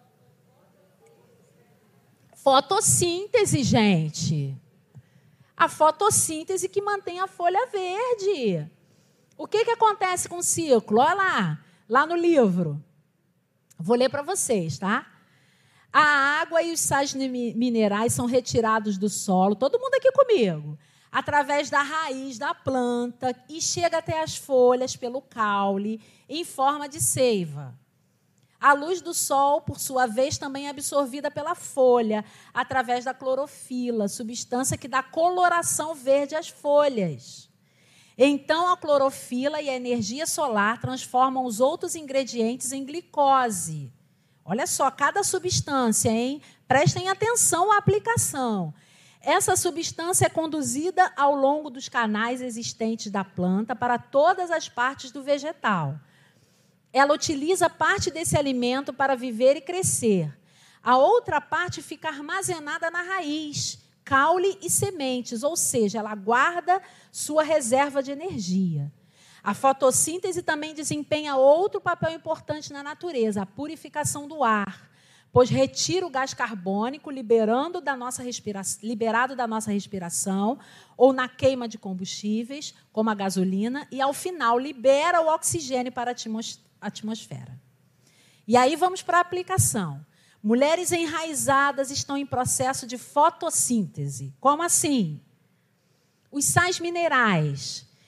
Fotossíntese, gente. A fotossíntese que mantém a folha verde. O que acontece com o ciclo? Olha lá no livro. Vou ler para vocês, tá? A água e os sais minerais são retirados do solo, todo mundo aqui comigo, através da raiz da planta e chega até as folhas pelo caule em forma de seiva. A luz do sol, por sua vez, também é absorvida pela folha, através da clorofila, substância que dá coloração verde às folhas. Então, a clorofila e a energia solar transformam os outros ingredientes em glicose. Olha só, cada substância, hein? Prestem atenção à aplicação. Essa substância é conduzida ao longo dos canais existentes da planta para todas as partes do vegetal. Ela utiliza parte desse alimento para viver e crescer. A outra parte fica armazenada na raiz, caule e sementes, ou seja, ela guarda sua reserva de energia. A fotossíntese também desempenha outro papel importante na natureza, a purificação do ar, pois retira o gás carbônico liberado da nossa respiração ou na queima de combustíveis, como a gasolina, e, ao final, libera o oxigênio para a atmosfera. E aí vamos para a aplicação. Mulheres enraizadas estão em processo de fotossíntese. Como assim? Os sais minerais.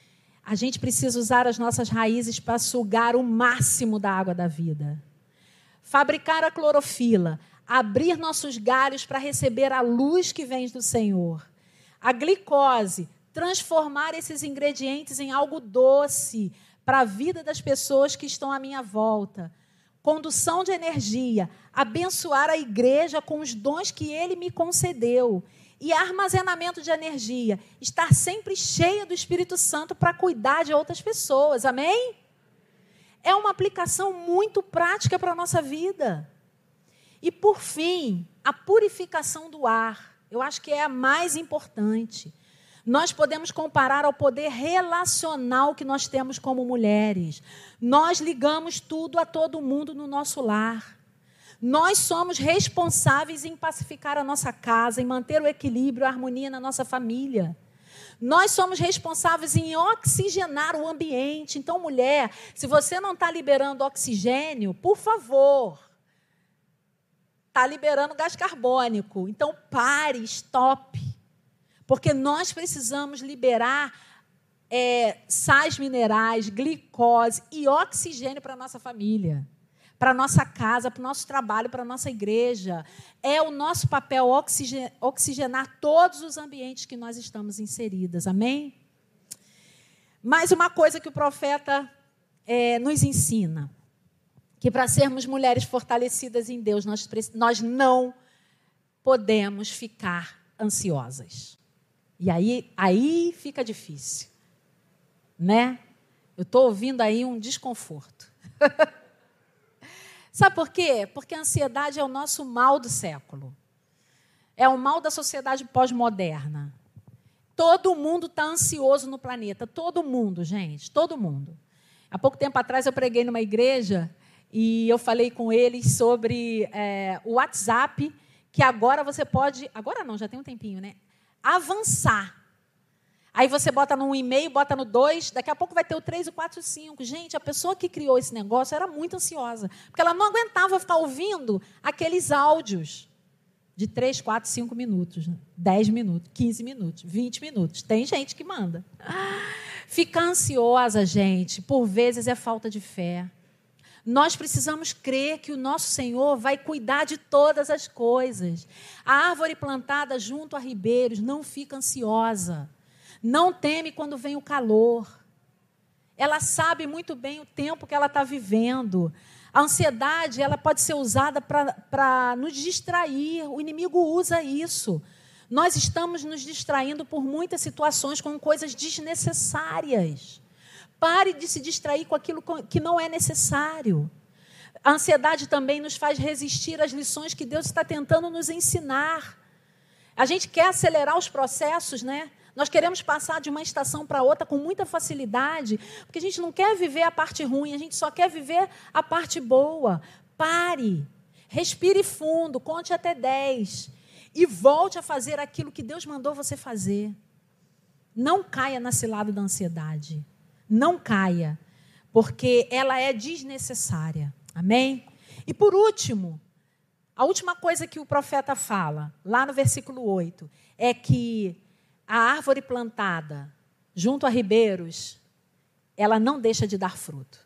A gente precisa usar as nossas raízes para sugar o máximo da água da vida. Fabricar a clorofila, abrir nossos galhos para receber a luz que vem do Senhor. A glicose, transformar esses ingredientes em algo doce para a vida das pessoas que estão à minha volta. Condução de energia, abençoar a igreja com os dons que Ele me concedeu. E armazenamento de energia, estar sempre cheia do Espírito Santo para cuidar de outras pessoas, amém? É uma aplicação muito prática para a nossa vida. E, por fim, a purificação do ar, eu acho que é a mais importante. Nós podemos comparar ao poder relacional que nós temos como mulheres. Nós ligamos tudo a todo mundo no nosso lar. Nós somos responsáveis em pacificar a nossa casa, em manter o equilíbrio, a harmonia na nossa família. Nós somos responsáveis em oxigenar o ambiente. Então, mulher, se você não está liberando oxigênio, por favor, está liberando gás carbônico. Então, pare, stop. Porque nós precisamos liberar sais minerais, glicose e oxigênio para a nossa família, para a nossa casa, para o nosso trabalho, para a nossa igreja. É o nosso papel oxigenar todos os ambientes que nós estamos inseridas. Amém? Mais uma coisa que o profeta nos ensina, que para sermos mulheres fortalecidas em Deus, nós não podemos ficar ansiosas. E aí fica difícil, né? Eu estou ouvindo aí um desconforto. Sabe por quê? Porque a ansiedade é o nosso mal do século. É o mal da sociedade pós-moderna. Todo mundo está ansioso no planeta. Todo mundo, gente. Todo mundo. Há pouco tempo atrás eu preguei numa igreja e eu falei com eles sobre o WhatsApp, que agora você pode... Agora não, já tem um tempinho, né? Avançar. Aí você bota no 1 e-mail, bota no 2, daqui a pouco vai ter o 3, o 4 e o 5. Gente, a pessoa que criou esse negócio era muito ansiosa, porque ela não aguentava ficar ouvindo aqueles áudios de 3, 4, 5 minutos, 10 minutos, 15 minutos, 20 minutos. Tem gente que manda. Ficar ansiosa, gente, por vezes é falta de fé. Nós precisamos crer que o nosso Senhor vai cuidar de todas as coisas. A árvore plantada junto a ribeiros não fica ansiosa. Não teme quando vem o calor. Ela sabe muito bem o tempo que ela está vivendo. A ansiedade ela pode ser usada para nos distrair. O inimigo usa isso. Nós estamos nos distraindo por muitas situações com coisas desnecessárias. Pare de se distrair com aquilo que não é necessário. A ansiedade também nos faz resistir às lições que Deus está tentando nos ensinar. A gente quer acelerar os processos, né? Nós queremos passar de uma estação para outra com muita facilidade, porque a gente não quer viver a parte ruim, a gente só quer viver a parte boa. Pare, respire fundo, conte até 10 e volte a fazer aquilo que Deus mandou você fazer. Não caia na cilada da ansiedade. Não caia, porque ela é desnecessária. Amém? E por último, a última coisa que o profeta fala, lá no versículo 8, é que a árvore plantada junto a ribeiros, ela não deixa de dar fruto.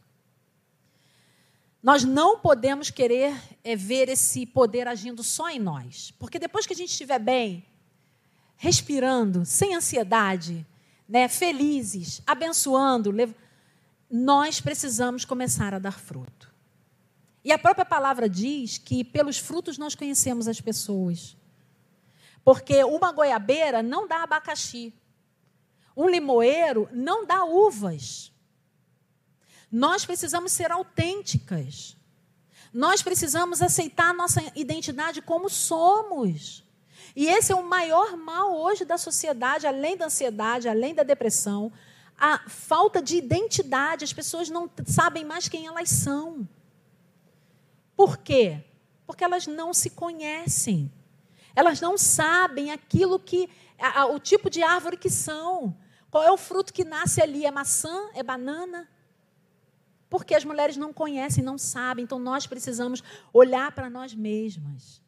Nós não podemos querer ver esse poder agindo só em nós. Porque depois que a gente estiver bem, respirando, sem ansiedade, né, felizes, abençoando, nós precisamos começar a dar fruto. E a própria palavra diz que pelos frutos nós conhecemos as pessoas. Porque uma goiabeira não dá abacaxi. Um limoeiro não dá uvas. Nós precisamos ser autênticas. Nós precisamos aceitar a nossa identidade como somos. E esse é o maior mal hoje da sociedade, além da ansiedade, além da depressão. A falta de identidade. As pessoas não sabem mais quem elas são. Por quê? Porque elas não se conhecem. Elas não sabem aquilo o tipo de árvore que são. Qual é o fruto que nasce ali? É maçã? É banana? Porque as mulheres não conhecem, não sabem. Então, nós precisamos olhar para nós mesmas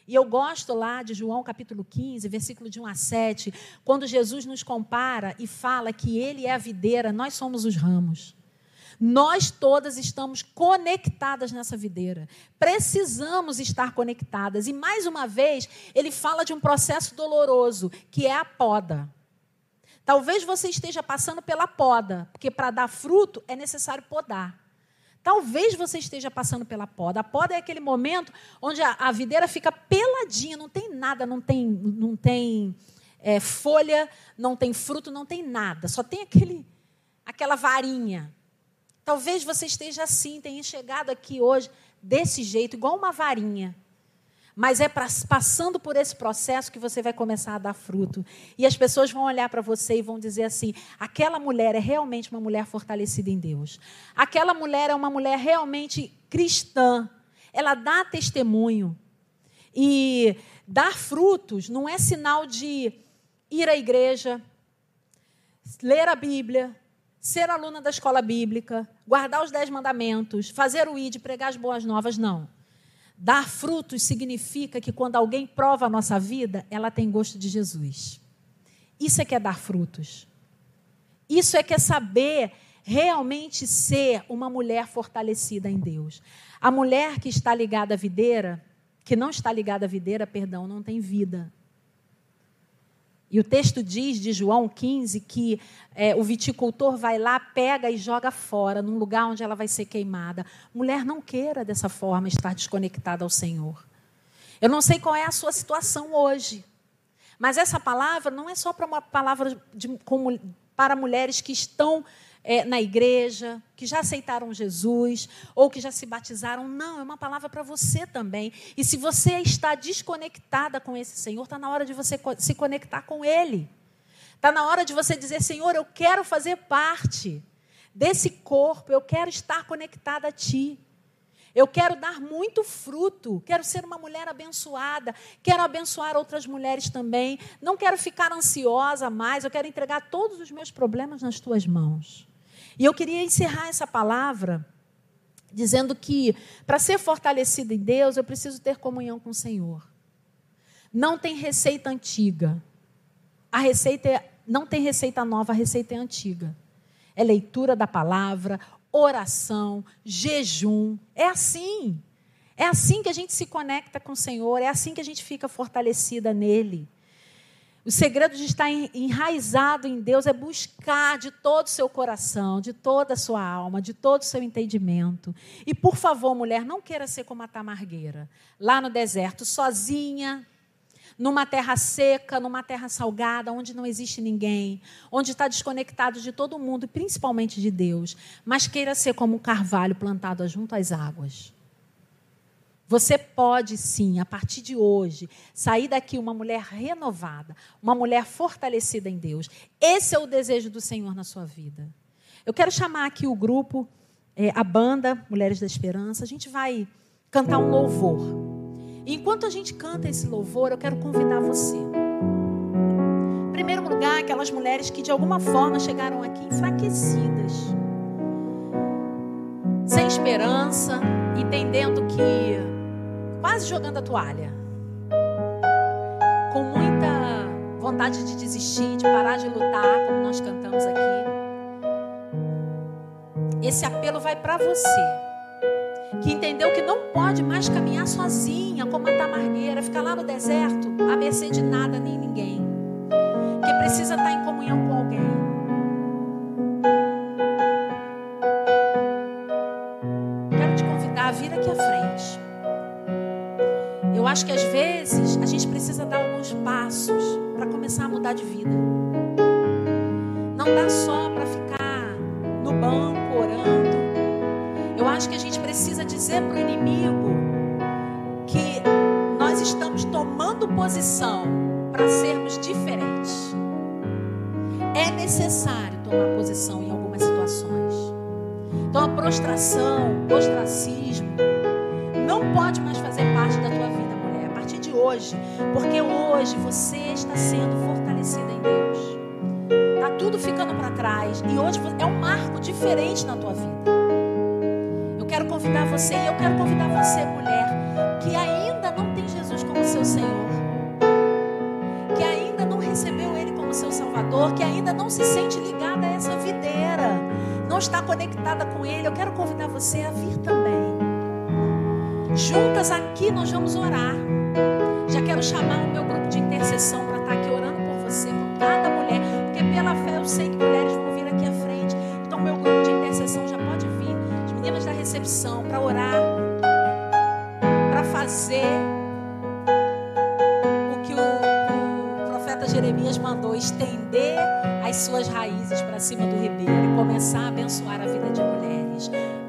E eu gosto lá de João capítulo 15, versículo de 1 a 7, quando Jesus nos compara e fala que ele é a videira, nós somos os ramos. Nós todas estamos conectadas nessa videira. Precisamos estar conectadas. E, mais uma vez, ele fala de um processo doloroso, que é a poda. Talvez você esteja passando pela poda, porque para dar fruto é necessário podar. Talvez você esteja passando pela poda. A poda é aquele momento onde a videira fica peladinha, não tem nada, não tem folha, não tem fruto, não tem nada. Só tem aquela varinha. Talvez você esteja assim, tenha chegado aqui hoje desse jeito, igual uma varinha. Mas é passando por esse processo que você vai começar a dar fruto. E as pessoas vão olhar para você e vão dizer assim, aquela mulher é realmente uma mulher fortalecida em Deus. Aquela mulher é uma mulher realmente cristã. Ela dá testemunho. E dar frutos não é sinal de ir à igreja, ler a Bíblia, ser aluna da escola bíblica, guardar os 10 mandamentos, fazer o ID, pregar as boas novas, não. Dar frutos significa que quando alguém prova a nossa vida, ela tem gosto de Jesus. Isso é que é dar frutos. Isso é que é saber realmente ser uma mulher fortalecida em Deus. A mulher que está ligada à videira, que não está ligada à videira, perdão, não tem vida. E o texto diz, de João 15, que o viticultor vai lá, pega e joga fora, num lugar onde ela vai ser queimada. Mulher, não queira dessa forma estar desconectada ao Senhor. Eu não sei qual é a sua situação hoje, mas essa palavra não é só para uma palavra para mulheres que estão na igreja, que já aceitaram Jesus, ou que já se batizaram. Não, é uma palavra para você também. E se você está desconectada com esse Senhor, está na hora de você se conectar com Ele. Está na hora de você dizer, Senhor, eu quero fazer parte desse corpo, eu quero estar conectada a Ti. Eu quero dar muito fruto, quero ser uma mulher abençoada, quero abençoar outras mulheres também. Não quero ficar ansiosa mais, eu quero entregar todos os meus problemas nas Tuas mãos. E eu queria encerrar essa palavra dizendo que, para ser fortalecida em Deus, eu preciso ter comunhão com o Senhor. Não tem receita antiga. Não tem receita nova, a receita é antiga. É leitura da palavra, oração, jejum. É assim. É assim que a gente se conecta com o Senhor, é assim que a gente fica fortalecida nele. O segredo de estar enraizado em Deus é buscar de todo o seu coração, de toda a sua alma, de todo o seu entendimento. E, por favor, mulher, não queira ser como a tamargueira, lá no deserto, sozinha, numa terra seca, numa terra salgada, onde não existe ninguém, onde está desconectado de todo mundo, principalmente de Deus. Mas queira ser como um carvalho plantado junto às águas. Você pode, sim, a partir de hoje, sair daqui uma mulher renovada, uma mulher fortalecida em Deus. Esse é o desejo do Senhor na sua vida. Eu quero chamar aqui o grupo, a banda Mulheres da Esperança. A gente vai cantar um louvor. E enquanto a gente canta esse louvor, eu quero convidar você. Em primeiro lugar, aquelas mulheres que de alguma forma chegaram aqui enfraquecidas, sem esperança, entendendo que quase jogando a toalha, com muita vontade de desistir, de parar de lutar, como nós cantamos aqui. Esse apelo vai para você, que entendeu que não pode mais caminhar sozinha, como a tamargueira, ficar lá no deserto, à mercê de nada nem ninguém, que precisa estar em comunhão com alguém. Quero te convidar a vir aqui à frente. Eu acho que às vezes a gente precisa dar alguns passos para começar a mudar de vida. Não dá só para ficar no banco orando. Eu acho que a gente precisa dizer para o inimigo que nós estamos tomando posição para sermos diferentes. É necessário tomar posição em algumas situações. Então a prostração, o ostracismo não pode mais fazer parte da tua vida, mulher, a partir de hoje, porque hoje você está sendo fortalecida em Deus. Está tudo ficando para trás e hoje é um marco diferente na tua vida. Eu quero convidar você, mulher, que ainda não tem Jesus como seu Senhor, que ainda não recebeu Ele como seu Salvador, que ainda não se sente ligada a essa videira, não está conectada com Ele, eu quero convidar você a vir também. Juntas aqui nós vamos orar. Já quero chamar o meu grupo de intercessão para estar aqui orando por você, por cada mulher, porque pela fé eu sei que mulheres vão vir aqui à frente. Então meu grupo de intercessão já pode vir, as meninas da recepção, para orar, para fazer o que o profeta Jeremias mandou, estender as suas raízes para cima do ribeiro e começar a abençoar a vida de mulheres.